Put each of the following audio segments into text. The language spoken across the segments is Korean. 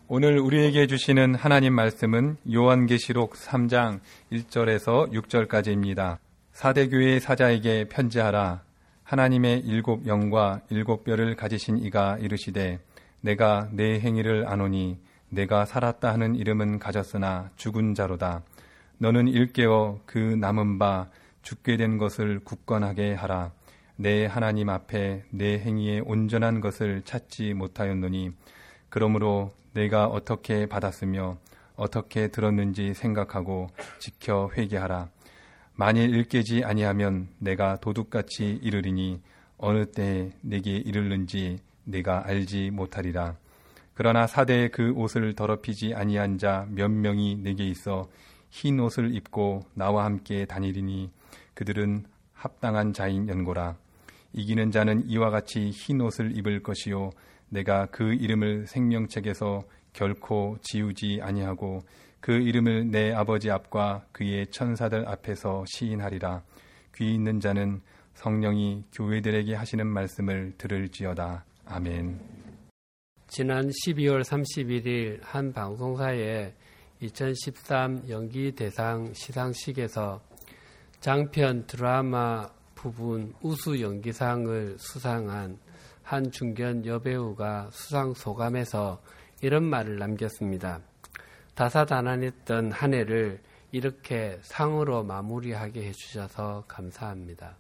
오늘 우리에게 주시는 하나님 말씀은 요한계시록 3장 1절에서 6절까지입니다. 사대교회 사자에게 편지하라. 하나님의 7 영과 7 뼈를 가지신 이가 이르시되 내가 내 행위를 아노니 내가 살았다 하는 이름은 가졌으나 죽은 자로다. 너는 일깨어 그 남은 바 죽게 된 것을 굳건하게 하라. 내 하나님 앞에 내 행위의 온전한 것을 찾지 못하였노니 그러므로 내가 어떻게 받았으며 어떻게 들었는지 생각하고 지켜 회개하라. 만일 일깨지 아니하면 내가 도둑같이 이르리니 어느 때에 내게 이르는지 내가 알지 못하리라. 그러나 사대의 그 옷을 더럽히지 아니한 자 몇 명이 내게 있어 흰 옷을 입고 나와 함께 다니리니 그들은 합당한 자인 연고라. 이기는 자는 이와 같이 흰 옷을 입을 것이요 내가 그 이름을 생명책에서 결코 지우지 아니하고 그 이름을 내 아버지 앞과 그의 천사들 앞에서 시인하리라. 귀 있는 자는 성령이 교회들에게 하시는 말씀을 들을지어다. 아멘. 지난 12월 31일 한 방송사에 2013 연기 대상 시상식에서 장편 드라마 부분 우수 연기상을 수상한 한 중견 여배우가 수상 소감에서 이런 말을 남겼습니다. 다사다난했던 한 해를 이렇게 상으로 마무리하게 해주셔서 감사합니다.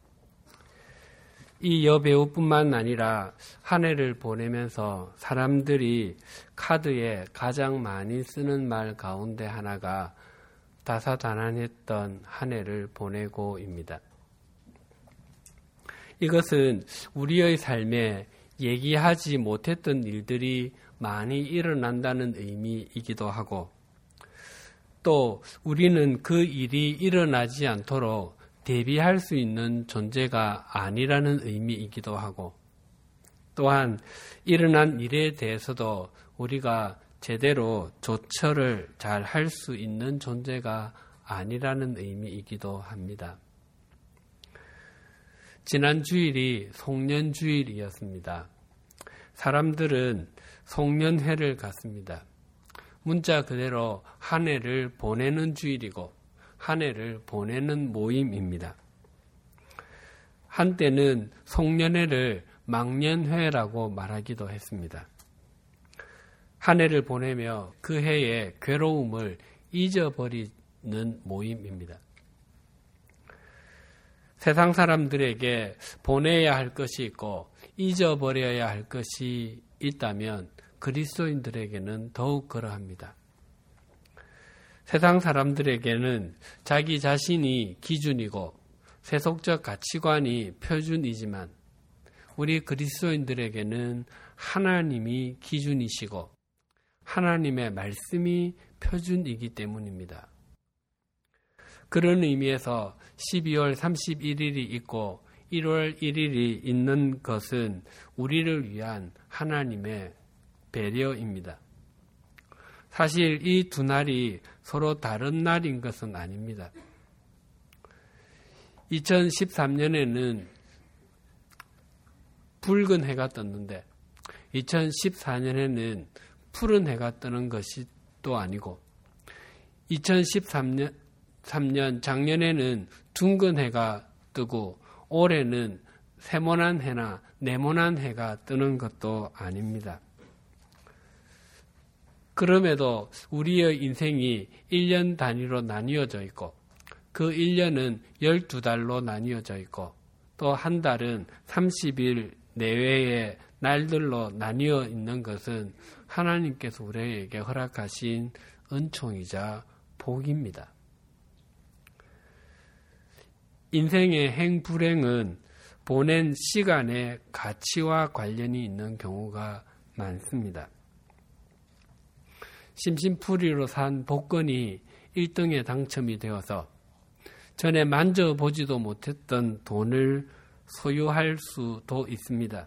이 여배우뿐만 아니라 한 해를 보내면서 사람들이 카드에 가장 많이 쓰는 말 가운데 하나가 다사다난했던 한 해를 보내고입니다. 이것은 우리의 삶에 얘기하지 못했던 일들이 많이 일어난다는 의미이기도 하고 또 우리는 그 일이 일어나지 않도록 대비할 수 있는 존재가 아니라는 의미이기도 하고 또한 일어난 일에 대해서도 우리가 제대로 조처를 잘 할 수 있는 존재가 아니라는 의미이기도 합니다. 지난 주일이 송년주일이었습니다. 사람들은 송년회를 갖습니다. 문자 그대로 한 해를 보내는 주일이고 한 해를 보내는 모임입니다. 한때는 송년회를 망년회라고 말하기도 했습니다. 한 해를 보내며 그 해의 괴로움을 잊어버리는 모임입니다. 세상 사람들에게 보내야 할 것이 있고 잊어버려야 할 것이 있다면 그리스도인들에게는 더욱 그러합니다. 세상 사람들에게는 자기 자신이 기준이고 세속적 가치관이 표준이지만 우리 그리스도인들에게는 하나님이 기준이시고 하나님의 말씀이 표준이기 때문입니다. 그런 의미에서 12월 31일이 있고 1월 1일이 있는 것은 우리를 위한 하나님의 배려입니다. 사실 이 두 날이 서로 다른 날인 것은 아닙니다. 2013년에는 붉은 해가 떴는데 2014년에는 푸른 해가 뜨는 것이 또 아니고 2013년 작년에는 둥근 해가 뜨고 올해는 세모난 해나 네모난 해가 뜨는 것도 아닙니다. 그럼에도 우리의 인생이 1년 단위로 나뉘어져 있고 그 1년은 12달로 나뉘어져 있고 또 한 달은 30일 내외의 날들로 나뉘어 있는 것은 하나님께서 우리에게 허락하신 은총이자 복입니다. 인생의 행불행은 보낸 시간의 가치와 관련이 있는 경우가 많습니다. 심심풀이로 산 복권이 1등에 당첨이 되어서 전에 만져보지도 못했던 돈을 소유할 수도 있습니다.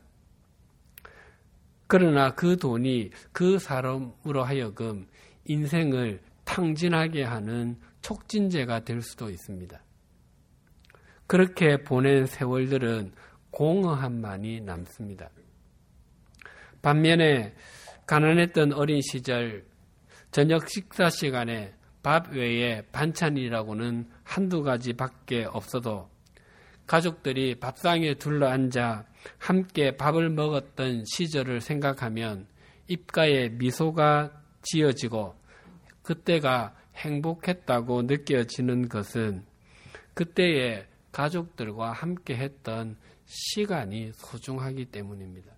그러나 그 돈이 그 사람으로 하여금 인생을 탕진하게 하는 촉진제가 될 수도 있습니다. 그렇게 보낸 세월들은 공허함만이 남습니다. 반면에 가난했던 어린 시절 저녁 식사 시간에 밥 외에 반찬이라고는 한두 가지밖에 없어도 가족들이 밥상에 둘러앉아 함께 밥을 먹었던 시절을 생각하면 입가에 미소가 지어지고 그때가 행복했다고 느껴지는 것은 그때의 가족들과 함께 했던 시간이 소중하기 때문입니다.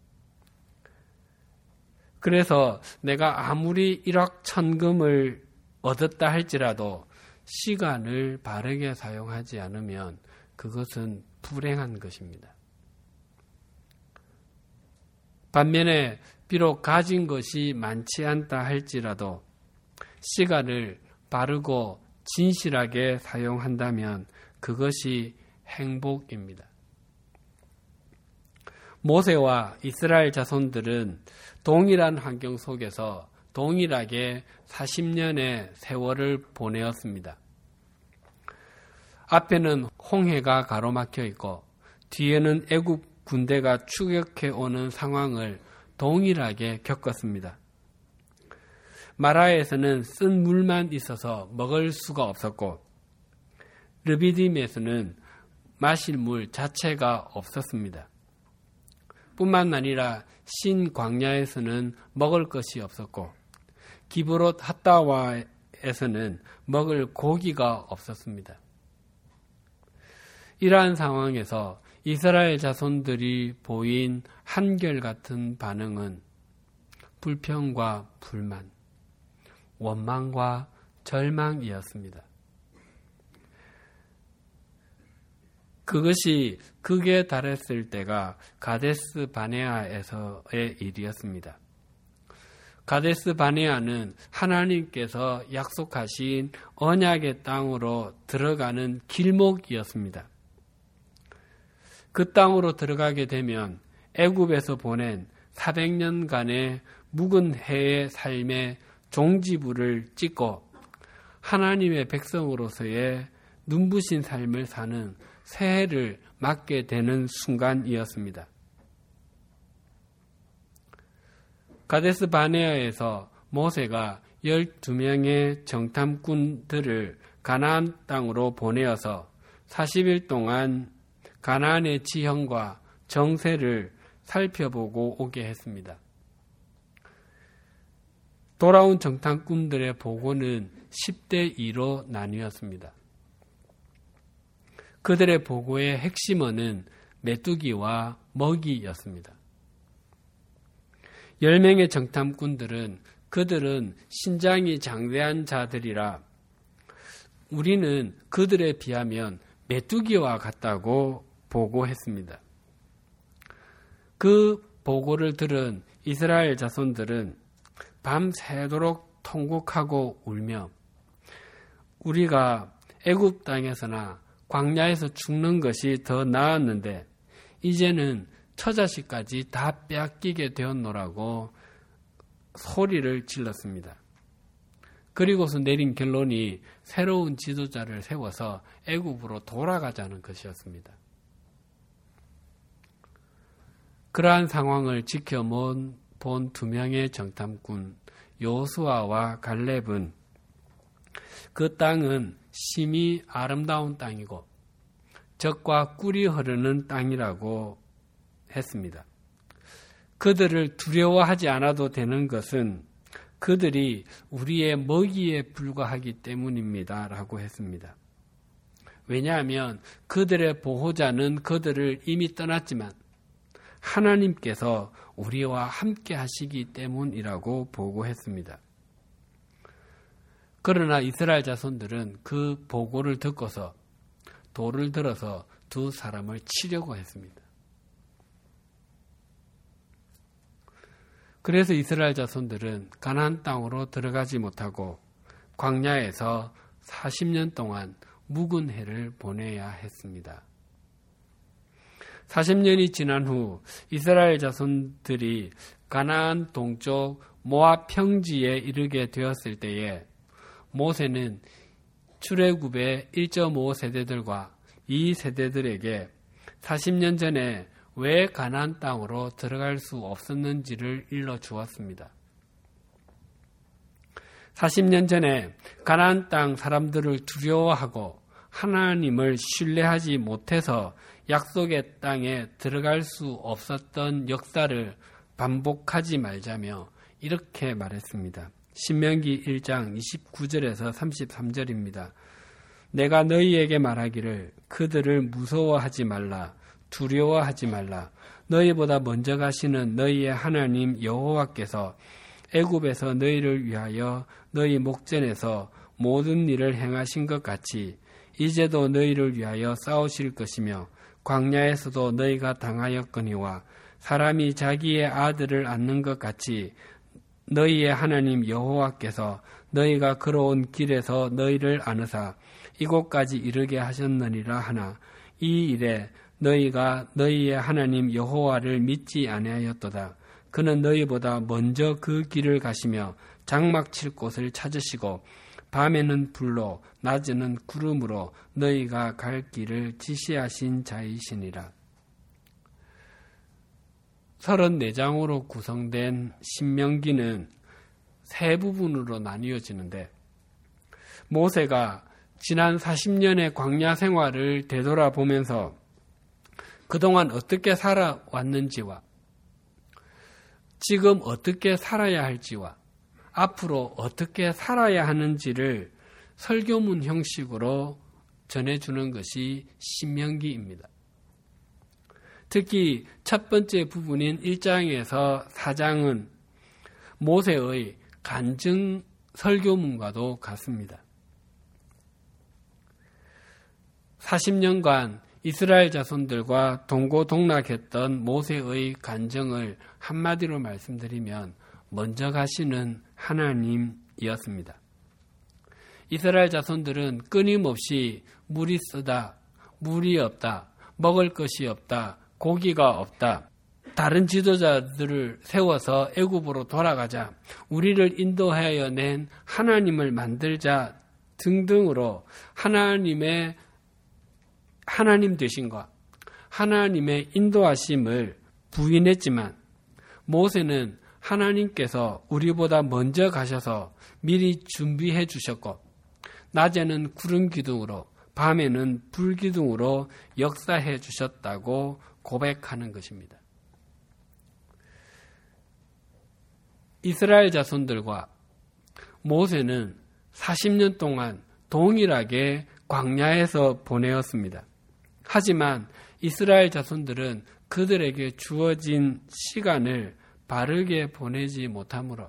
그래서 내가 아무리 일확천금을 얻었다 할지라도 시간을 바르게 사용하지 않으면 그것은 불행한 것입니다. 반면에 비록 가진 것이 많지 않다 할지라도 시간을 바르고 진실하게 사용한다면 그것이 행복입니다. 모세와 이스라엘 자손들은 동일한 환경 속에서 동일하게 40년의 세월을 보내었습니다. 앞에는 홍해가 가로막혀 있고 뒤에는 애굽 군대가 추격해 오는 상황을 동일하게 겪었습니다. 마라에서는 쓴 물만 있어서 먹을 수가 없었고 르비딤에서는 마실 물 자체가 없었습니다. 뿐만 아니라 신 광야에서는 먹을 것이 없었고 기브롯 핫다와에서는 먹을 고기가 없었습니다. 이러한 상황에서 이스라엘 자손들이 보인 한결같은 반응은 불평과 불만, 원망과 절망이었습니다. 그것이 극에 달했을 때가 가데스 바네아에서의 일이었습니다. 가데스 바네아는 하나님께서 약속하신 언약의 땅으로 들어가는 길목이었습니다. 그 땅으로 들어가게 되면 애굽에서 보낸 400년간의 묵은 해의 삶의 종지부를 찍고 하나님의 백성으로서의 눈부신 삶을 사는 새해를 맞게 되는 순간이었습니다. 가데스 바네아에서 모세가 12명의 정탐꾼들을 가나안 땅으로 보내어서 40일 동안 가나안의 지형과 정세를 살펴보고 오게 했습니다. 돌아온 정탐꾼들의 보고는 10대 2로 나뉘었습니다. 그들의 보고의 핵심어는 메뚜기와 먹이였습니다. 10명의 정탐꾼들은 그들은 신장이 장대한 자들이라 우리는 그들에 비하면 메뚜기와 같다고 보고했습니다. 그 보고를 들은 이스라엘 자손들은 밤새도록 통곡하고 울며 우리가 애굽 땅에서나 광야에서 죽는 것이 더 나았는데 이제는 처자식까지 다 빼앗기게 되었노라고 소리를 질렀습니다. 그리고서 내린 결론이 새로운 지도자를 세워서 애굽으로 돌아가자는 것이었습니다. 그러한 상황을 지켜본 2명의 정탐꾼 여호수아와 갈렙은 그 땅은 심히 아름다운 땅이고 젖과 꿀이 흐르는 땅이라고 했습니다. 그들을 두려워하지 않아도 되는 것은 그들이 우리의 먹이에 불과하기 때문입니다. 라고 했습니다. 왜냐하면 그들의 보호자는 그들을 이미 떠났지만 하나님께서 우리와 함께 하시기 때문이라고 보고했습니다. 그러나 이스라엘 자손들은 그 보고를 듣고서 돌을 들어서 두 사람을 치려고 했습니다. 그래서 이스라엘 자손들은 가나안 땅으로 들어가지 못하고 광야에서 40년 동안 묵은 해를 보내야 했습니다. 40년이 지난 후 이스라엘 자손들이 가나안 동쪽 모압 평지에 이르게 되었을 때에 모세는 출애굽의 1.5 세대들과 2 세대들에게 40년 전에 왜 가나안 땅으로 들어갈 수 없었는지를 일러 주었습니다. 40년 전에 가나안 땅 사람들을 두려워하고 하나님을 신뢰하지 못해서 약속의 땅에 들어갈 수 없었던 역사를 반복하지 말자며 이렇게 말했습니다. 신명기 1장 29절에서 33절입니다. 내가 너희에게 말하기를 그들을 무서워하지 말라, 두려워하지 말라. 너희보다 먼저 가시는 너희의 하나님 여호와께서 애굽에서 너희를 위하여 너희 목전에서 모든 일을 행하신 것 같이 이제도 너희를 위하여 싸우실 것이며 광야에서도 너희가 당하였거니와 사람이 자기의 아들을 안는 것 같이 너희의 하나님 여호와께서 너희가 걸어온 길에서 너희를 안으사 이곳까지 이르게 하셨느니라 하나 이 일에 너희가 너희의 하나님 여호와를 믿지 아니하였도다. 그는 너희보다 먼저 그 길을 가시며 장막 칠 곳을 찾으시고 밤에는 불로 낮에는 구름으로 너희가 갈 길을 지시하신 자이시니라. 34장으로 구성된 신명기는 세 부분으로 나뉘어지는데 모세가 지난 40년의 광야 생활을 되돌아보면서 그동안 어떻게 살아왔는지와 지금 어떻게 살아야 할지와 앞으로 어떻게 살아야 하는지를 설교문 형식으로 전해주는 것이 신명기입니다. 특히 첫 번째 부분인 1장에서 4장은 모세의 간증 설교문과도 같습니다. 40년간 이스라엘 자손들과 동고동락했던 모세의 간증을 한마디로 말씀드리면 먼저 가시는 하나님이었습니다. 이스라엘 자손들은 끊임없이 물이 쓰다, 물이 없다, 먹을 것이 없다, 고기가 없다, 다른 지도자들을 세워서 애굽으로 돌아가자, 우리를 인도하여 낸 하나님을 만들자 등등으로 하나님 되신과 하나님의 인도하심을 부인했지만 모세는 하나님께서 우리보다 먼저 가셔서 미리 준비해 주셨고 낮에는 구름 기둥으로 밤에는 불 기둥으로 역사해 주셨다고 고백하는 것입니다. 이스라엘 자손들과 모세는 40년 동안 동일하게 광야에서 보내었습니다. 하지만 이스라엘 자손들은 그들에게 주어진 시간을 바르게 보내지 못하므로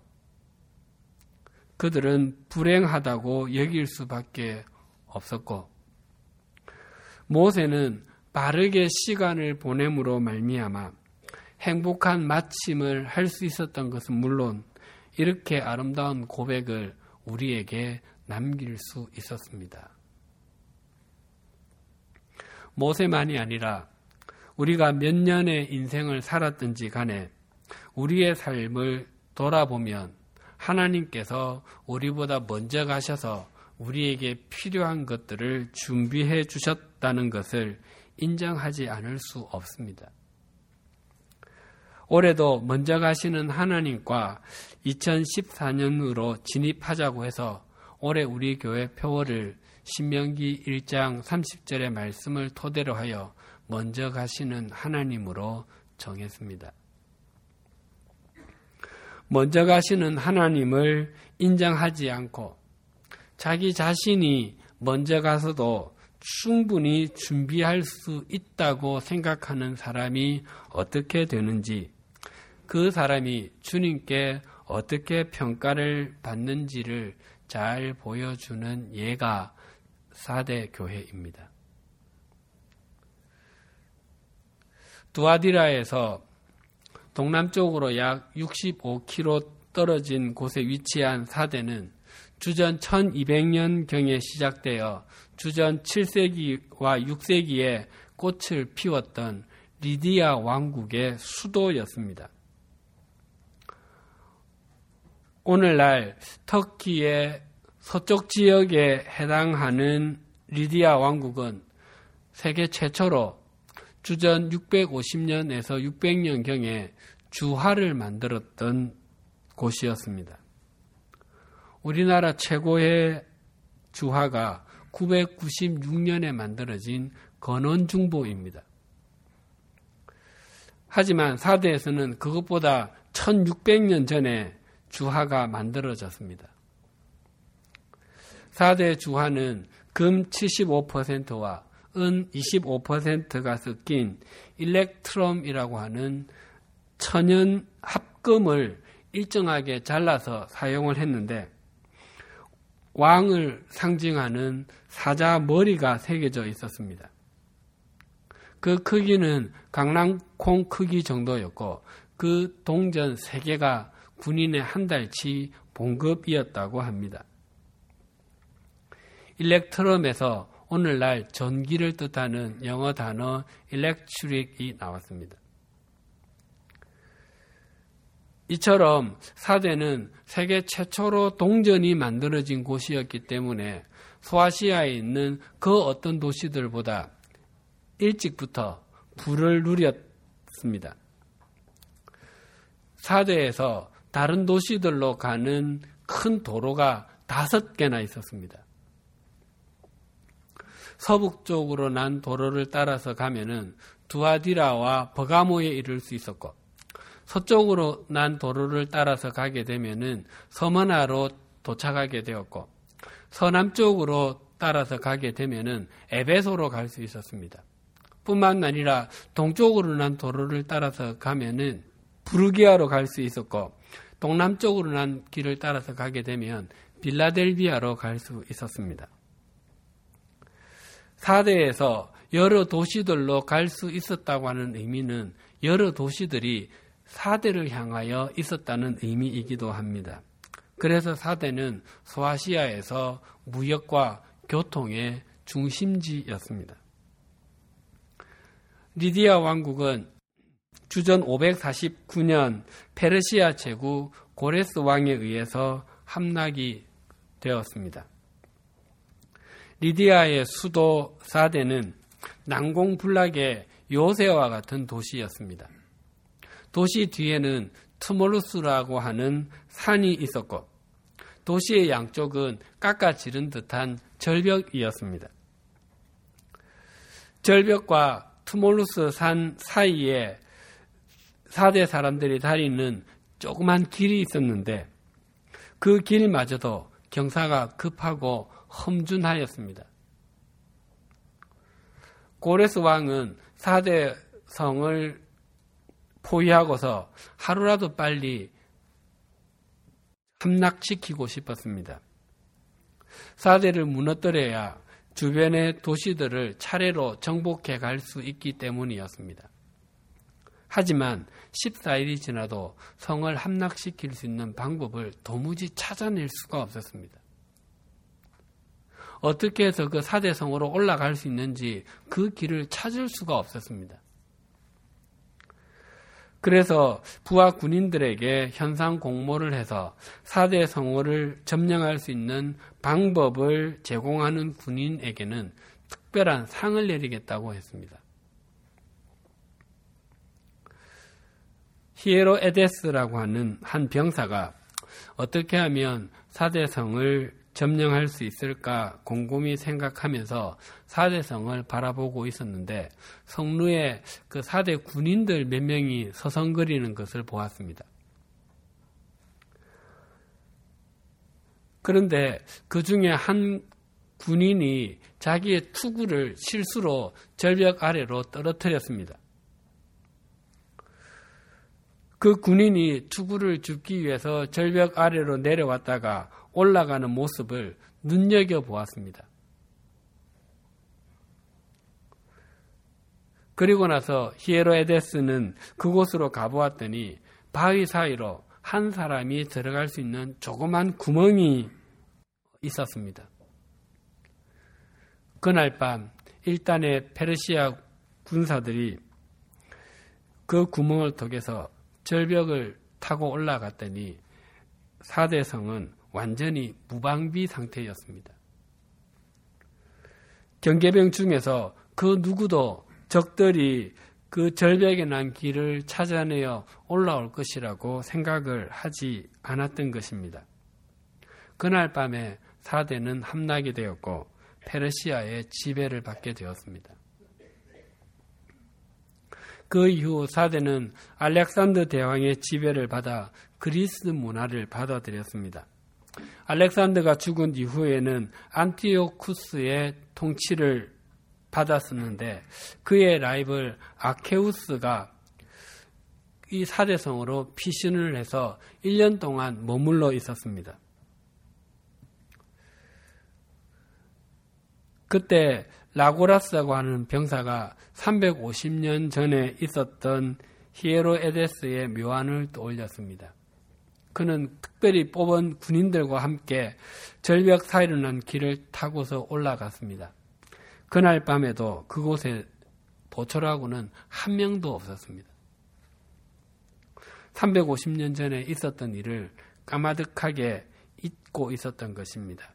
그들은 불행하다고 여길 수밖에 없었고 모세는 바르게 시간을 보냄으로 말미암아 행복한 마침을 할 수 있었던 것은 물론 이렇게 아름다운 고백을 우리에게 남길 수 있었습니다. 모세만이 아니라 우리가 몇 년의 인생을 살았든지 간에 우리의 삶을 돌아보면 하나님께서 우리보다 먼저 가셔서 우리에게 필요한 것들을 준비해 주셨다는 것을 인정하지 않을 수 없습니다. 올해도 먼저 가시는 하나님과 2014년으로 진입하자고 해서 올해 우리 교회 표어를 신명기 1장 30절의 말씀을 토대로 하여 먼저 가시는 하나님으로 정했습니다. 먼저 가시는 하나님을 인정하지 않고 자기 자신이 먼저 가서도 충분히 준비할 수 있다고 생각하는 사람이 어떻게 되는지, 그 사람이 주님께 어떻게 평가를 받는지를 잘 보여주는 예가 4대 교회입니다. 두아디라에서 동남쪽으로 약 65km 떨어진 곳에 위치한 4대는 주전 1200년경에 시작되어 주전 7세기와 6세기에 꽃을 피웠던 리디아 왕국의 수도였습니다. 오늘날 터키의 서쪽 지역에 해당하는 리디아 왕국은 세계 최초로 주전 650년에서 600년경에 주화를 만들었던 곳이었습니다. 우리나라 최고의 주화가 996년에 만들어진 건원중보입니다. 하지만 사대에서는 그것보다 1600년 전에 주화가 만들어졌습니다. 사대 주화는 금 75%와 은 25%가 섞인 일렉트럼이라고 하는 천연 합금을 일정하게 잘라서 사용을 했는데 왕을 상징하는 사자 머리가 새겨져 있었습니다. 그 크기는 강낭콩 크기 정도였고 그 동전 3개가 군인의 한 달치 봉급이었다고 합니다. 일렉트럼에서 오늘날 전기를 뜻하는 영어 단어 electric이 나왔습니다. 이처럼 사대는 세계 최초로 동전이 만들어진 곳이었기 때문에 소아시아에 있는 그 어떤 도시들보다 일찍부터 부를 누렸습니다. 사대에서 다른 도시들로 가는 큰 도로가 5개나 있었습니다. 서북쪽으로 난 도로를 따라서 가면은 두아디라와 버가모에 이를 수 있었고, 서쪽으로 난 도로를 따라서 가게 되면은 서머나로 도착하게 되었고, 서남쪽으로 따라서 가게 되면은 에베소로 갈 수 있었습니다. 뿐만 아니라 동쪽으로 난 도로를 따라서 가면은 부르기아로 갈 수 있었고, 동남쪽으로 난 길을 따라서 가게 되면 빌라델비아로 갈 수 있었습니다. 사대에서 여러 도시들로 갈 수 있었다고 하는 의미는 여러 도시들이 사대를 향하여 있었다는 의미이기도 합니다. 그래서 사대는 소아시아에서 무역과 교통의 중심지였습니다. 리디아 왕국은 주전 549년 페르시아 제국 고레스 왕에 의해서 함락이 되었습니다. 리디아의 수도 사대는 난공불락의 요새와 같은 도시였습니다. 도시 뒤에는 투몰루스라고 하는 산이 있었고 도시의 양쪽은 깎아지른 듯한 절벽이었습니다. 절벽과 투몰루스 산 사이에 사대 사람들이 다니는 조그만 길이 있었는데 그 길마저도 경사가 급하고 험준하였습니다. 고레스 왕은 사대 성을 포위하고서 하루라도 빨리 함락시키고 싶었습니다. 사대를 무너뜨려야 주변의 도시들을 차례로 정복해 갈 수 있기 때문이었습니다. 하지만 14일이 지나도 성을 함락시킬 수 있는 방법을 도무지 찾아낼 수가 없었습니다. 어떻게 해서 그 사대성으로 올라갈 수 있는지 그 길을 찾을 수가 없었습니다. 그래서 부하 군인들에게 현상 공모를 해서 사대성을 점령할 수 있는 방법을 제공하는 군인에게는 특별한 상을 내리겠다고 했습니다. 히에로에데스라고 하는 한 병사가 어떻게 하면 사대성을 점령할 수 있을까 곰곰이 생각하면서 사대성을 바라보고 있었는데 성루에 그 사대 군인들 몇 명이 서성거리는 것을 보았습니다. 그런데 그 중에 한 군인이 자기의 투구를 실수로 절벽 아래로 떨어뜨렸습니다. 그 군인이 투구를 줍기 위해서 절벽 아래로 내려왔다가 올라가는 모습을 눈여겨보았습니다. 그리고 나서 히에로에데스는 그곳으로 가보았더니 바위 사이로 한 사람이 들어갈 수 있는 조그만 구멍이 있었습니다. 그날 밤 일단의 페르시아 군사들이 그 구멍을 통해서 절벽을 타고 올라갔더니 사대성은 완전히 무방비 상태였습니다. 경계병 중에서 그 누구도 적들이 그 절벽에 난 길을 찾아내어 올라올 것이라고 생각을 하지 않았던 것입니다. 그날 밤에 사대는 함락이 되었고 페르시아의 지배를 받게 되었습니다. 그 이후 사대는 알렉산더 대왕의 지배를 받아 그리스 문화를 받아들였습니다. 알렉산더가 죽은 이후에는 안티오쿠스의 통치를 받았었는데 그의 라이벌 아케우스가 이 사대성으로 피신을 해서 1년 동안 머물러 있었습니다. 그때 라고라스라고 하는 병사가 350년 전에 있었던 히에로에데스의 묘안을 떠올렸습니다. 그는 특별히 뽑은 군인들과 함께 절벽 사이로 난 길을 타고서 올라갔습니다. 그날 밤에도 그곳에 보초라고는 한 명도 없었습니다. 350년 전에 있었던 일을 까마득하게 잊고 있었던 것입니다.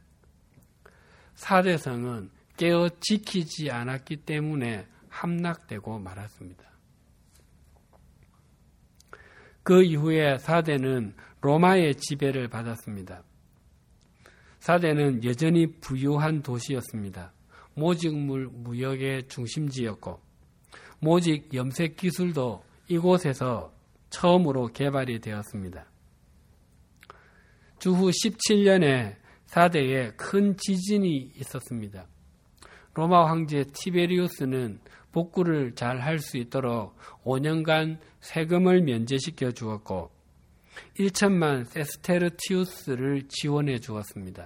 사대성은 깨어 지키지 않았기 때문에 함락되고 말았습니다. 그 이후에 사대는 로마의 지배를 받았습니다. 사대는 여전히 부유한 도시였습니다. 모직물 무역의 중심지였고 모직 염색 기술도 이곳에서 처음으로 개발이 되었습니다. 주후 17년에 사대에 큰 지진이 있었습니다. 로마 황제 티베리우스는 복구를 잘 할 수 있도록 5년간 세금을 면제시켜 주었고 1천만 세스테르티우스를 지원해 주었습니다.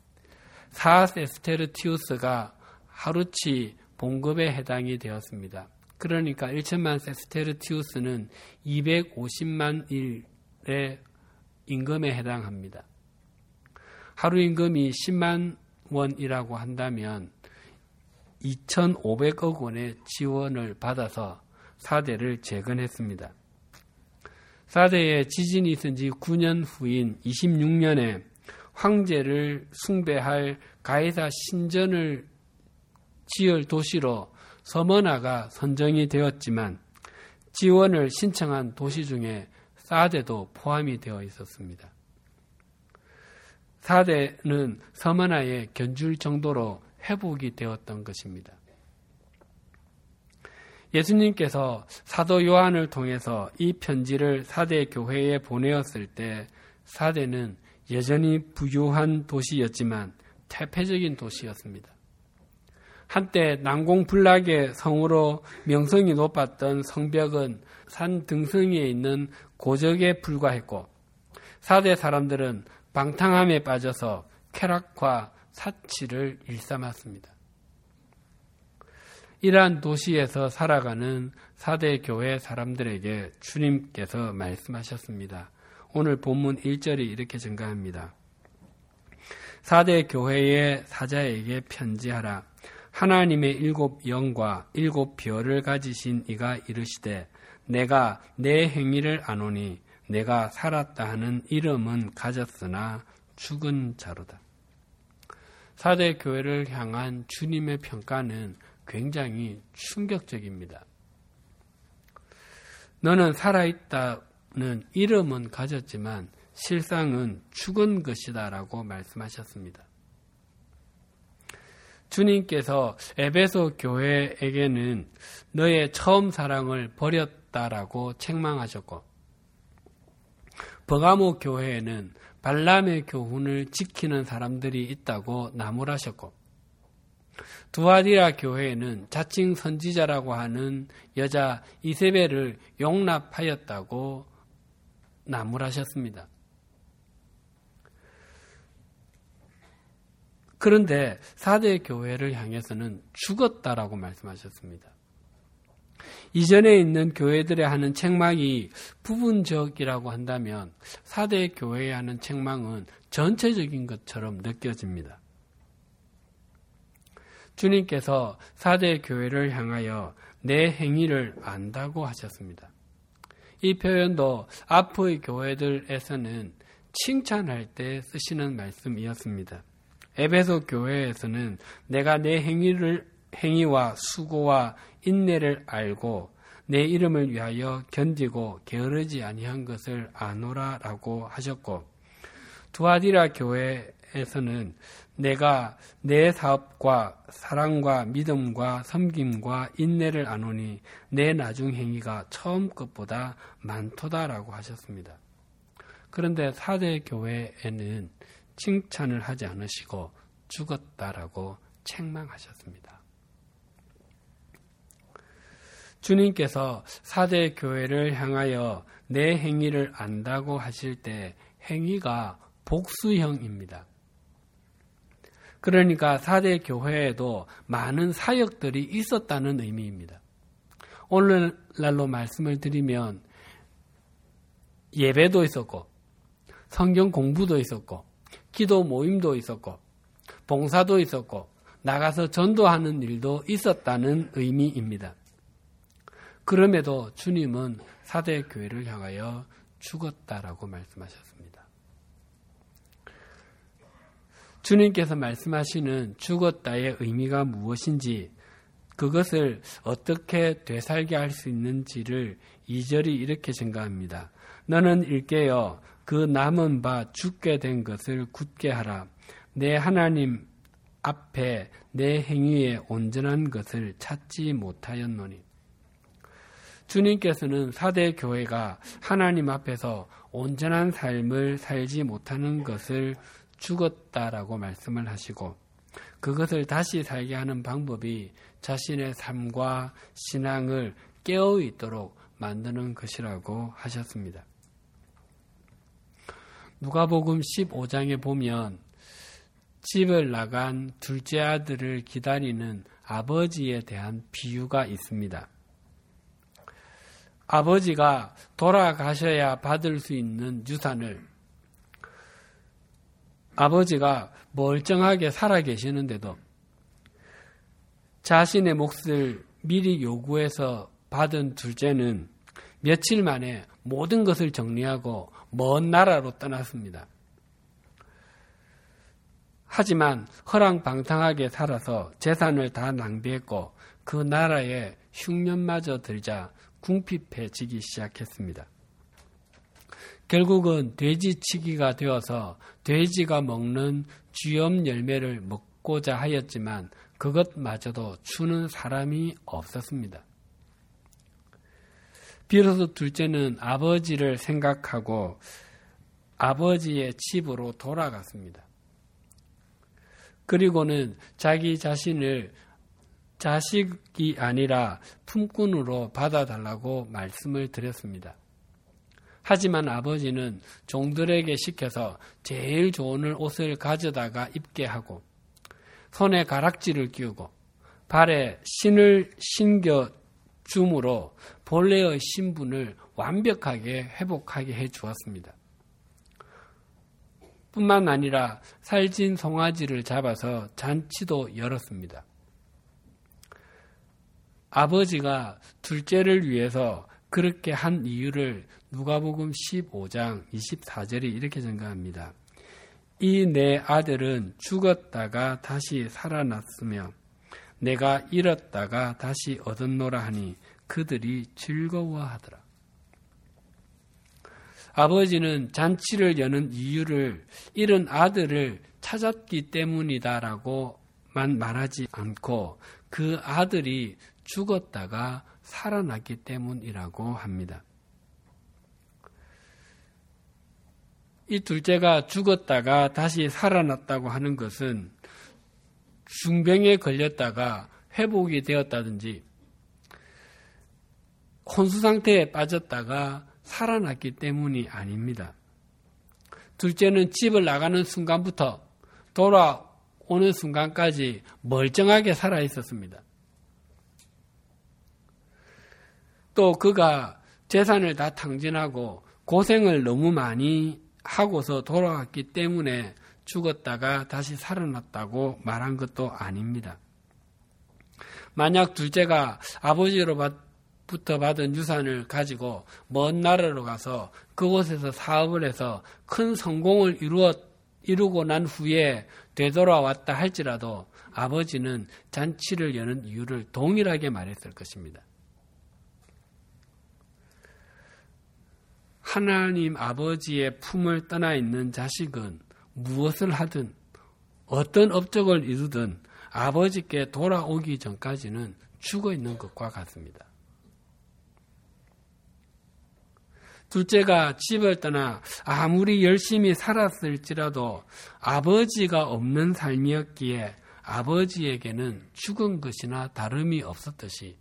4세스테르티우스가 하루치 봉급에 해당이 되었습니다. 그러니까 1천만 세스테르티우스는 250만 일의 임금에 해당합니다. 하루 임금이 10만 원이라고 한다면 2,500억 원의 지원을 받아서 사대를 재건했습니다. 사대에 지진이 있은 지 9년 후인 26년에 황제를 숭배할 가이사 신전을 지을 도시로 서머나가 선정이 되었지만 지원을 신청한 도시 중에 사대도 포함이 되어 있었습니다. 사대는 서머나에 견줄 정도로 회복이 되었던 것입니다. 예수님께서 사도 요한을 통해서 이 편지를 사대 교회에 보내었을 때 사대는 여전히 부유한 도시였지만 퇴폐적인 도시였습니다. 한때 난공불락의 성으로 명성이 높았던 성벽은 산 등성이에 있는 고적에 불과했고 사대 사람들은 방탕함에 빠져서 쾌락과 사치를 일삼았습니다. 이러한 도시에서 살아가는 사대 교회 사람들에게 주님께서 말씀하셨습니다. 오늘 본문 1절이 이렇게 증가합니다. 사대 교회의 사자에게 편지하라. 하나님의 7 영과 7 별을 가지신 이가 이르시되 내가 내 행위를 아노니 내가 살았다 하는 이름은 가졌으나 죽은 자로다. 사대 교회를 향한 주님의 평가는 굉장히 충격적입니다. 너는 살아있다는 이름은 가졌지만 실상은 죽은 것이다 라고 말씀하셨습니다. 주님께서 에베소 교회에게는 너의 처음 사랑을 버렸다라고 책망하셨고 버가모 교회에는 발람의 교훈을 지키는 사람들이 있다고 나무라셨고 두아디라 교회에는 자칭 선지자라고 하는 여자 이세벨을 용납하였다고 나무라셨습니다. 그런데 사대 교회를 향해서는 죽었다라고 말씀하셨습니다. 이전에 있는 교회들에 하는 책망이 부분적이라고 한다면 사대 교회에 하는 책망은 전체적인 것처럼 느껴집니다. 주님께서 사대 교회를 향하여 내 행위를 안다고 하셨습니다. 이 표현도 앞의 교회들에서는 칭찬할 때 쓰시는 말씀이었습니다. 에베소 교회에서는 내가 내 행위와 수고와 인내를 알고 내 이름을 위하여 견디고 게으르지 아니한 것을 아노라라고 하셨고, 두아디라 교회에서는 내가 내 사업과 사랑과 믿음과 섬김과 인내를 아노니 내 나중 행위가 처음 것보다 많도다라고 하셨습니다. 그런데 사대 교회에는 칭찬을 하지 않으시고 죽었다라고 책망하셨습니다. 주님께서 사대 교회를 향하여 내 행위를 안다고 하실 때 행위가 복수형입니다. 그러니까 사대 교회에도 많은 사역들이 있었다는 의미입니다. 오늘날로 말씀을 드리면 예배도 있었고 성경 공부도 있었고 기도 모임도 있었고 봉사도 있었고 나가서 전도하는 일도 있었다는 의미입니다. 그럼에도 주님은 사대 교회를 향하여 죽었다라고 말씀하셨습니다. 주님께서 말씀하시는 죽었다의 의미가 무엇인지, 그것을 어떻게 되살게 할 수 있는지를 2절이 이렇게 증가합니다. 너는 일깨어 그 남은 바 죽게 된 것을 굳게 하라. 내 하나님 앞에 내 행위에 온전한 것을 찾지 못하였노니. 주님께서는 사대 교회가 하나님 앞에서 온전한 삶을 살지 못하는 것을 죽었다라고 말씀을 하시고, 그것을 다시 살게 하는 방법이 자신의 삶과 신앙을 깨어 있도록 만드는 것이라고 하셨습니다. 누가복음 15장에 보면 집을 나간 둘째 아들을 기다리는 아버지에 대한 비유가 있습니다. 아버지가 돌아가셔야 받을 수 있는 유산을 아버지가 멀쩡하게 살아 계시는데도 자신의 몫을 미리 요구해서 받은 둘째는 며칠 만에 모든 것을 정리하고 먼 나라로 떠났습니다. 하지만 허랑방탕하게 살아서 재산을 다 낭비했고 그 나라에 흉년마저 들자 궁핍해지기 시작했습니다. 결국은 돼지치기가 되어서 돼지가 먹는 쥐염 열매를 먹고자 하였지만 그것마저도 주는 사람이 없었습니다. 비로소 둘째는 아버지를 생각하고 아버지의 집으로 돌아갔습니다. 그리고는 자기 자신을 자식이 아니라 품꾼으로 받아달라고 말씀을 드렸습니다. 하지만 아버지는 종들에게 시켜서 제일 좋은 옷을 가져다가 입게 하고 손에 가락지를 끼우고 발에 신을 신겨 줌으로 본래의 신분을 완벽하게 회복하게 해 주었습니다. 뿐만 아니라 살진 송아지를 잡아서 잔치도 열었습니다. 아버지가 둘째를 위해서 그렇게 한 이유를 누가복음 15장 24절이 이렇게 증가합니다. 이 내 아들은 죽었다가 다시 살아났으며 내가 잃었다가 다시 얻었노라 하니 그들이 즐거워하더라. 아버지는 잔치를 여는 이유를 잃은 아들을 찾았기 때문이다라고만 말하지 않고 그 아들이 죽었다가 살아났기 때문이라고 합니다. 이 둘째가 죽었다가 다시 살아났다고 하는 것은 중병에 걸렸다가 회복이 되었다든지 혼수 상태에 빠졌다가 살아났기 때문이 아닙니다. 둘째는 집을 나가는 순간부터 돌아오는 순간까지 멀쩡하게 살아 있었습니다. 또 그가 재산을 다 탕진하고 고생을 너무 많이 하고서 돌아왔기 때문에 죽었다가 다시 살아났다고 말한 것도 아닙니다. 만약 둘째가 아버지로부터 받은 유산을 가지고 먼 나라로 가서 그곳에서 사업을 해서 큰 성공을 이루고 난 후에 되돌아왔다 할지라도 아버지는 잔치를 여는 이유를 동일하게 말했을 것입니다. 하나님 아버지의 품을 떠나 있는 자식은 무엇을 하든 어떤 업적을 이루든 아버지께 돌아오기 전까지는 죽어 있는 것과 같습니다. 둘째가 집을 떠나 아무리 열심히 살았을지라도 아버지가 없는 삶이었기에 아버지에게는 죽은 것이나 다름이 없었듯이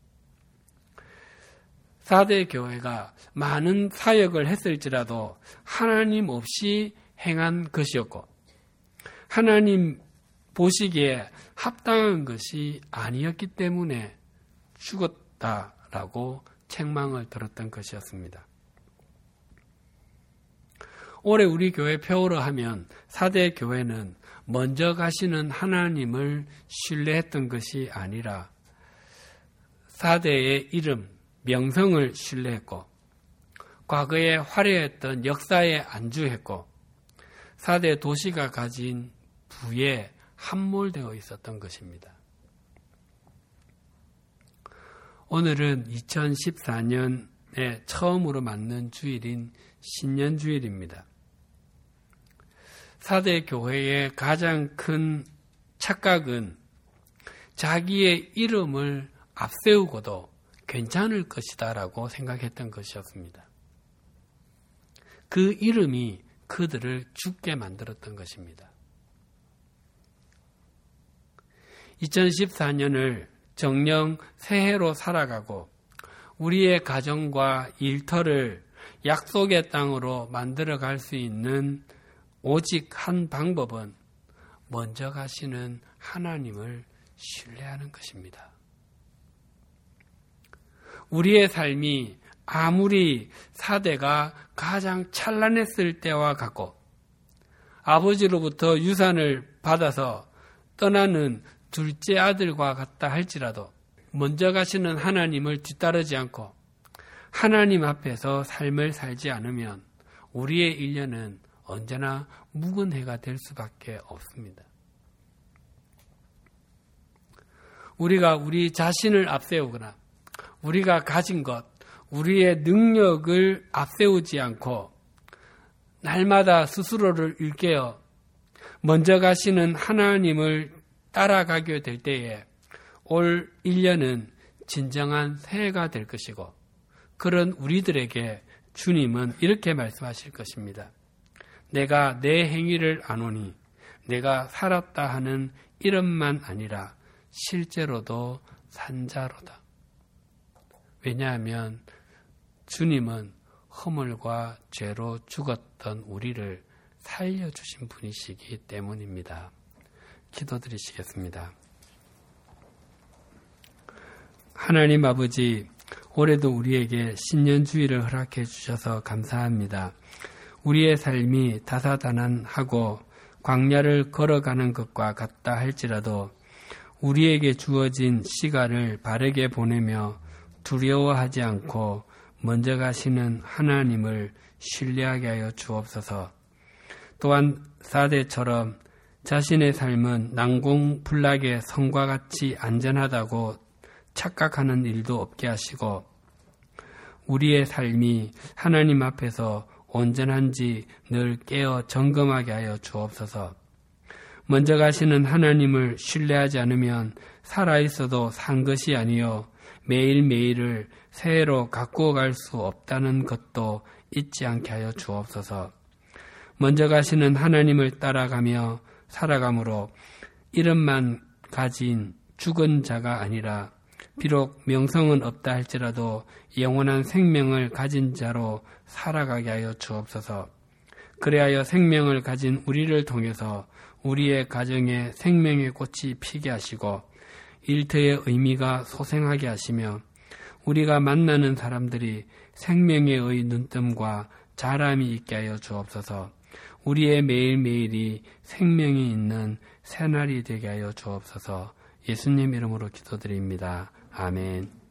사대 교회가 많은 사역을 했을지라도 하나님 없이 행한 것이었고 하나님 보시기에 합당한 것이 아니었기 때문에 죽었다라고 책망을 들었던 것이었습니다. 올해 우리 교회 표어로 하면 사대 교회는 먼저 가시는 하나님을 신뢰했던 것이 아니라 사대의 이름, 명성을 신뢰했고 과거에 화려했던 역사에 안주했고 사대 도시가 가진 부에 함몰되어 있었던 것입니다. 오늘은 2014년에 처음으로 맞는 주일인 신년주일입니다. 사대 교회의 가장 큰 착각은 자기의 이름을 앞세우고도 괜찮을 것이다라고 생각했던 것이었습니다. 그 이름이 그들을 죽게 만들었던 것입니다. 2014년을 정령 새해로 살아가고 우리의 가정과 일터를 약속의 땅으로 만들어갈 수 있는 오직 한 방법은 먼저 가시는 하나님을 신뢰하는 것입니다. 우리의 삶이 아무리 사대가 가장 찬란했을 때와 같고 아버지로부터 유산을 받아서 떠나는 둘째 아들과 같다 할지라도 먼저 가시는 하나님을 뒤따르지 않고 하나님 앞에서 삶을 살지 않으면 우리의 일년은 언제나 묵은 해가 될 수밖에 없습니다. 우리가 우리 자신을 앞세우거나 우리가 가진 것, 우리의 능력을 앞세우지 않고 날마다 스스로를 일깨어 먼저 가시는 하나님을 따라가게 될 때에 올 1년은 진정한 새해가 될 것이고 그런 우리들에게 주님은 이렇게 말씀하실 것입니다. 내가 내 행위를 아노니 내가 살았다 하는 이름만 아니라 실제로도 산자로다. 왜냐하면 주님은 허물과 죄로 죽었던 우리를 살려주신 분이시기 때문입니다. 기도드리시겠습니다. 하나님 아버지, 올해도 우리에게 신년주의를 허락해 주셔서 감사합니다. 우리의 삶이 다사다난하고 광야를 걸어가는 것과 같다 할지라도 우리에게 주어진 시간을 바르게 보내며 두려워하지 않고 먼저 가시는 하나님을 신뢰하게 하여 주옵소서. 또한 사대처럼 자신의 삶은 난공불락의 성과 같이 안전하다고 착각하는 일도 없게 하시고 우리의 삶이 하나님 앞에서 온전한지 늘 깨어 점검하게 하여 주옵소서. 먼저 가시는 하나님을 신뢰하지 않으면 살아있어도 산 것이 아니요 매일매일을 새해로 가꾸어 갈 수 없다는 것도 잊지 않게 하여 주옵소서. 먼저 가시는 하나님을 따라가며 살아감으로 이름만 가진 죽은 자가 아니라 비록 명성은 없다 할지라도 영원한 생명을 가진 자로 살아가게 하여 주옵소서. 그래하여 생명을 가진 우리를 통해서 우리의 가정에 생명의 꽃이 피게 하시고 일터의 의미가 소생하게 하시며 우리가 만나는 사람들이 생명의 눈뜸과 자람이 있게 하여 주옵소서. 우리의 매일매일이 생명이 있는 새날이 되게 하여 주옵소서. 예수님 이름으로 기도드립니다. 아멘.